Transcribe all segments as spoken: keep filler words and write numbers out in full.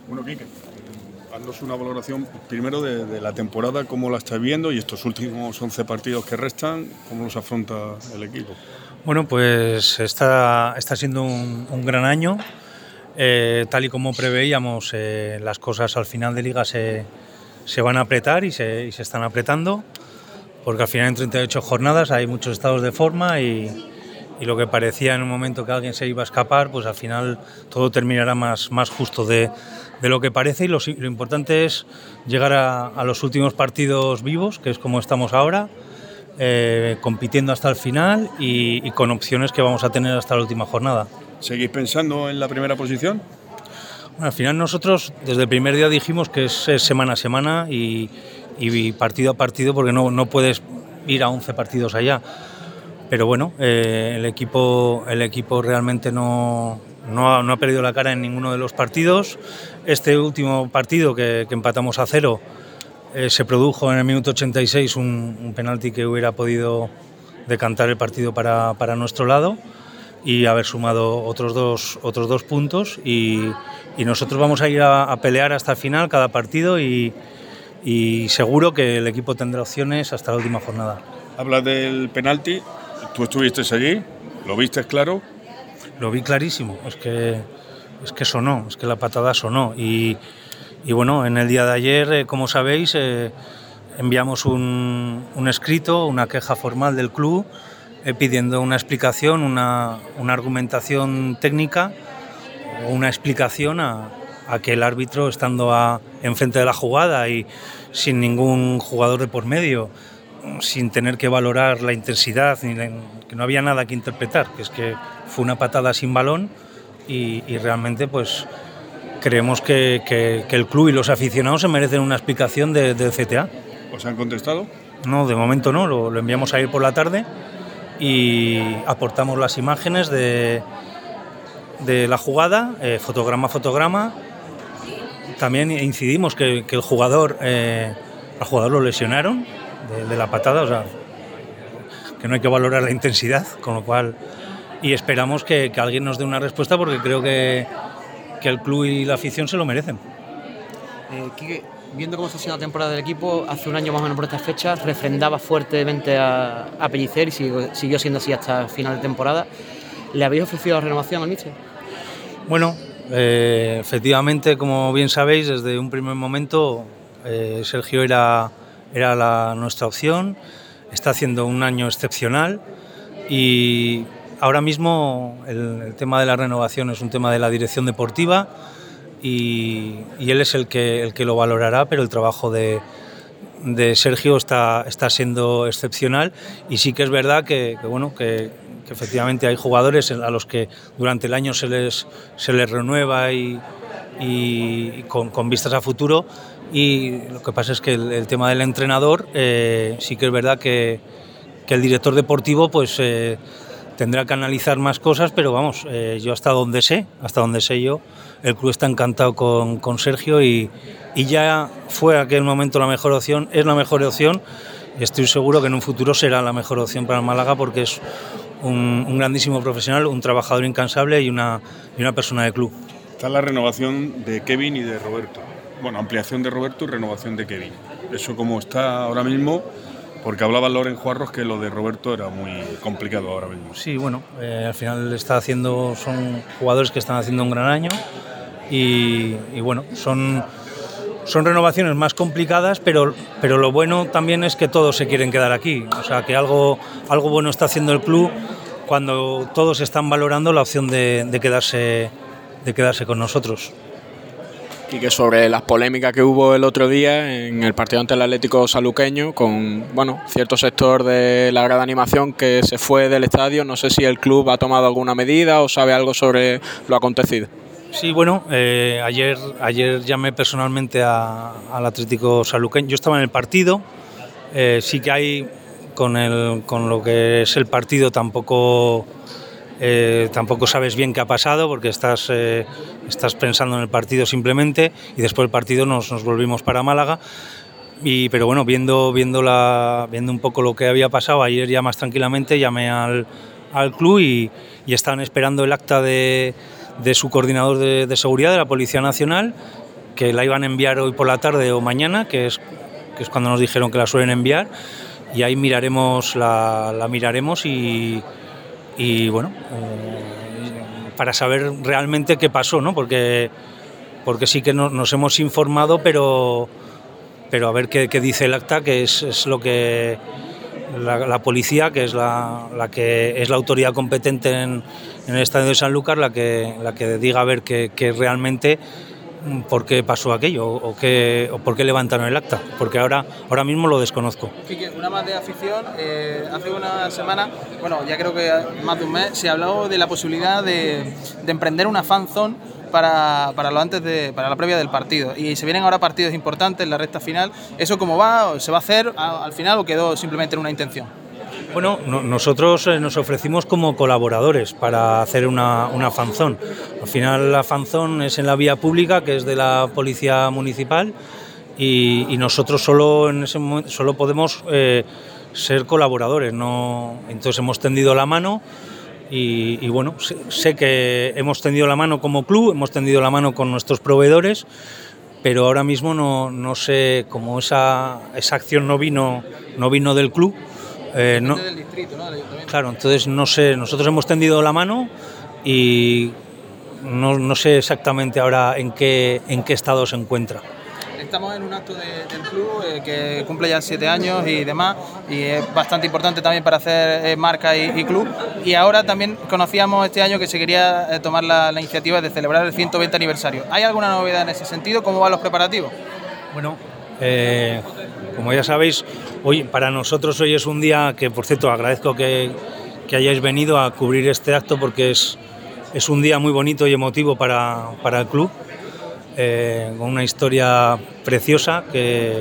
Bueno, Quique, haznos una valoración primero de, de la temporada, cómo la estás viendo y estos últimos once partidos que restan, cómo los afronta el equipo. Bueno, pues está, está siendo un, un gran año. Eh, tal y como preveíamos, eh, las cosas al final de liga se, se van a apretar y se, y se están apretando, porque al final en treinta y ocho jornadas hay muchos estados de forma y, y lo que parecía en un momento que alguien se iba a escapar, pues al final todo terminará más, más justo de, de lo que parece, y lo, lo importante es llegar a, a los últimos partidos vivos, que es como estamos ahora, eh, compitiendo hasta el final y, y con opciones que vamos a tener hasta la última jornada. ¿Seguís pensando en la primera posición? Bueno, al final nosotros desde el primer día dijimos que es, es semana a semana y, y partido a partido, porque no, no puedes ir a once partidos allá. Pero bueno, eh, el equipo el equipo realmente no, no, ha, no ha perdido la cara en ninguno de los partidos. Este último partido que, que empatamos a cero, eh, se produjo en el minuto ochenta y seis un, un penalti que hubiera podido decantar el partido para, para nuestro lado y haber sumado otros dos, otros dos puntos. Y, y nosotros vamos a ir a, a pelear hasta el final cada partido y, y seguro que el equipo tendrá opciones hasta la última jornada. Hablas del penalti. Tú estuviste allí, ¿lo viste claro? Lo vi clarísimo, es que, es que sonó, es que la patada sonó. Y, y bueno, en el día de ayer, eh, como sabéis, eh, enviamos un, un escrito, una queja formal del club, eh, pidiendo una explicación, una, una argumentación técnica, una explicación a, a que el árbitro, estando a, enfrente de la jugada y sin ningún jugador de por medio, sin tener que valorar la intensidad, ni la, que no había nada que interpretar, que es que fue una patada sin balón y, y realmente pues creemos que, que, que el club y los aficionados se merecen una explicación de, del C T A. ¿Os han contestado? No, de momento no, lo, lo enviamos a ir por la tarde y aportamos las imágenes de, de la jugada, eh, fotograma a fotograma. También incidimos que, que el jugador, eh, al jugador lo lesionaron De, de la patada, o sea, que no hay que valorar la intensidad, con lo cual, y esperamos que, que alguien nos dé una respuesta, porque creo que, que el club y la afición se lo merecen. Eh, Quique, viendo cómo está siendo la temporada del equipo, hace un año más o menos por estas fechas refrendaba fuertemente a, a Pellicer y siguió, siguió siendo así hasta final de temporada. ¿Le habéis ofrecido la renovación al míster? Bueno, eh, efectivamente, como bien sabéis, desde un primer momento eh, Sergio era Era la, nuestra opción. Está haciendo un año excepcional y ahora mismo el, el tema de la renovación es un tema de la dirección deportiva y, y él es el que, el que lo valorará, pero el trabajo de, de Sergio está, está siendo excepcional. Y sí que es verdad que, que, bueno, que, que efectivamente hay jugadores a los que durante el año se les, se les renueva y, y con, con vistas a futuro. Y lo que pasa es que el, el tema del entrenador, eh, sí que es verdad que, que el director deportivo pues eh, tendrá que analizar más cosas, pero vamos, eh, yo hasta donde sé, hasta donde sé yo, el club está encantado con, con Sergio y, y ya fue aquel momento la mejor opción, es la mejor opción y estoy seguro que en un futuro será la mejor opción para el Málaga, porque es un, un grandísimo profesional, un trabajador incansable y una, y una persona de club. Está la renovación de Kevin y de Roberto. Bueno, ampliación de Roberto y renovación de Kevin. Eso como está ahora mismo, porque hablaba Loren Juarros que lo de Roberto era muy complicado ahora mismo. Sí, bueno, eh, al final está haciendo, son jugadores que están haciendo un gran año y, y bueno, son, son renovaciones más complicadas, pero, pero lo bueno también es que todos se quieren quedar aquí. O sea, que algo, algo bueno está haciendo el club cuando todos están valorando la opción de, de, quedarse, de quedarse con nosotros. Y que sobre las polémicas que hubo el otro día en el partido ante el Atlético Saluqueño, con bueno cierto sector de la grada de animación que se fue del estadio, no sé si el club ha tomado alguna medida o sabe algo sobre lo acontecido. Sí, bueno, eh, ayer, ayer llamé personalmente a, al Atlético Saluqueño. Yo estaba en el partido, eh, sí que hay con, el, con lo que es el partido tampoco... Eh, tampoco sabes bien qué ha pasado, porque estás, eh, estás pensando en el partido simplemente, y después del partido nos, nos volvimos para Málaga. Y, pero bueno, viendo, viendo, la, viendo un poco lo que había pasado, ayer ya más tranquilamente llamé al, al club y, y estaban esperando el acta de, de su coordinador de, de seguridad de la Policía Nacional, que la iban a enviar hoy por la tarde o mañana, que es, que es cuando nos dijeron que la suelen enviar, y ahí miraremos, la, la miraremos y, y bueno, eh, para saber realmente qué pasó, ¿no? Porque, porque sí que no, nos hemos informado, pero, pero a ver qué, qué dice el acta, que es, es lo que la, la policía, que es la, la que es la autoridad competente en, en el estadio de Sanlúcar, la que, la que diga a ver qué, qué realmente por qué pasó aquello o, qué, o por qué levantaron el acta, porque ahora, ahora mismo lo desconozco. Quique, una más de afición. Eh, hace una semana, bueno, ya creo que más de un mes, se habló de la posibilidad de, de emprender una fanzone para, para lo antes de, para la previa del partido, y se vienen ahora partidos importantes en la recta final. ¿Eso cómo va? ¿Se va a hacer al final o quedó simplemente en una intención? Bueno, no, nosotros eh, nos ofrecimos como colaboradores para hacer una, una fanzone. Al final la fanzone es en la vía pública, que es de la Policía Municipal, y, y nosotros solo en ese momento solo podemos eh, ser colaboradores, no. Entonces hemos tendido la mano y, y bueno, sé, sé que hemos tendido la mano como club, hemos tendido la mano con nuestros proveedores, pero ahora mismo no, no sé cómo esa, esa acción no vino, no vino del club. Eh, no, del distrito, ¿no? Del ayuntamiento. Claro, entonces no sé, nosotros hemos tendido la mano y no, no sé exactamente ahora en qué, en qué estado se encuentra. Estamos en un acto de, del club eh, que cumple ya siete años y demás, y es bastante importante también para hacer eh, marca y, y club. Y ahora también conocíamos este año que se quería eh, tomar la, la iniciativa de celebrar el ciento veinte aniversario. ¿Hay alguna novedad en ese sentido? ¿Cómo van los preparativos? Bueno, eh, como ya sabéis, hoy para nosotros hoy es un día que, por cierto, agradezco que, que hayáis venido a cubrir este acto, porque es, es un día muy bonito y emotivo para, para el club, eh, con una historia preciosa que,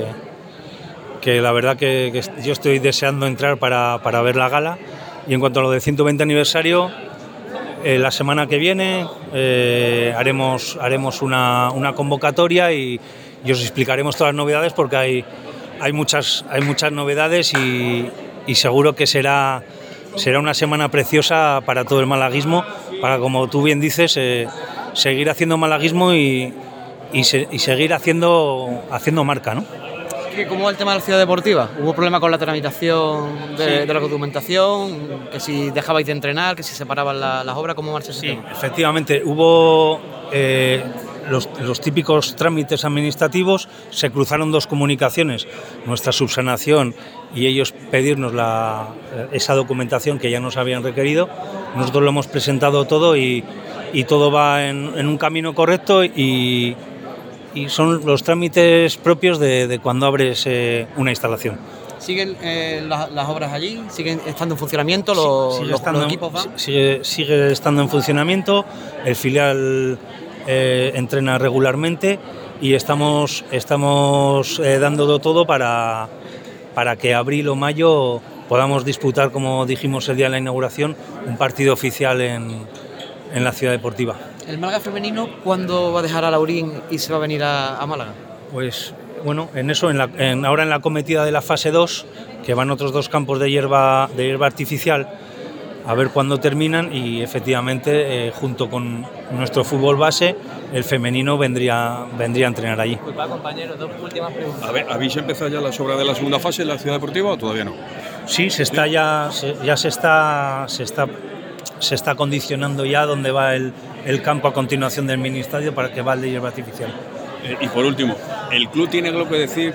que la verdad que, que yo estoy deseando entrar para, para ver la gala. Y en cuanto a lo del ciento veinte aniversario, eh, la semana que viene eh, haremos, haremos una, una convocatoria y, y os explicaremos todas las novedades, porque hay Hay muchas, hay muchas novedades y, y seguro que será, será una semana preciosa para todo el malaguismo, para, como tú bien dices, eh, seguir haciendo malaguismo y, y, se, y seguir haciendo, haciendo marca, ¿no? ¿Cómo va el tema de la ciudad deportiva? ¿Hubo problema con la tramitación de, sí. de la documentación? ¿Que si dejabais de entrenar? ¿Que si separaban la, las obras? ¿Cómo marcha ese sí, tema? Efectivamente, hubo... Eh, Los, los típicos trámites administrativos. Se cruzaron dos comunicaciones, nuestra subsanación y ellos pedirnos la, esa documentación que ya nos habían requerido. Nosotros lo hemos presentado todo y, y todo va en, en un camino correcto, y, y son los trámites propios de, de cuando abres eh, una instalación. ¿Siguen eh, las, las obras allí? ¿Siguen estando en funcionamiento? ¿Los, sigue los, estando, los equipos van? Sigue, sigue estando en funcionamiento. El filial Eh, entrena regularmente y estamos, estamos eh, dándolo todo para, para que abril o mayo podamos disputar, como dijimos el día de la inauguración, un partido oficial en, en la ciudad deportiva. ¿El Málaga femenino cuándo va a dejar a Laurín y se va a venir a, a Málaga? Pues bueno, en eso, en la, en, ahora en la cometida de la fase dos, que van otros dos campos de hierba, de hierba artificial, a ver cuándo terminan, y efectivamente eh, junto con nuestro fútbol base, el femenino vendría, vendría a entrenar allí. Pues va, compañero, dos últimas preguntas. A ver, ¿habéis empezado ya las obras de la segunda fase en la ciudad deportiva o todavía no? Sí, se está ya, se, ya se está, se está, se está condicionando ya dónde va el, el campo a continuación del mini estadio, para que va el de hierba artificial. Eh, y por último, ¿el club tiene algo que decir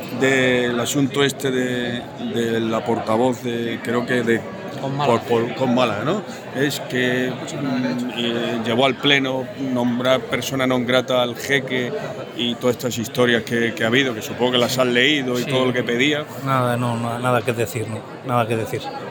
del asunto este de, de la portavoz de, creo que de Con Málaga. Por, por, con Málaga, ¿no? Es que mm, eh, llevó al pleno nombrar persona non grata al jeque y todas estas historias que, que ha habido, que supongo que las han leído y sí. Todo lo que pedía. Nada, no, nada que decir, no, nada que decir.